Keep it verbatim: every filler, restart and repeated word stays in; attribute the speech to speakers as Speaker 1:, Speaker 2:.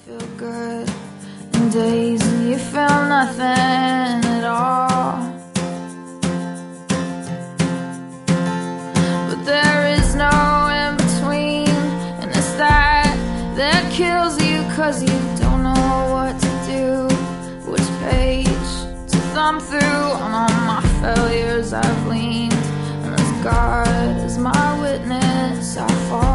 Speaker 1: feel good, and days when you feel nothing at all. But there is no in between, and it's that that kills you, cause you don't know what to do, which page to thumb through. On all my failures I've leaned, and as God is my witness, I fall.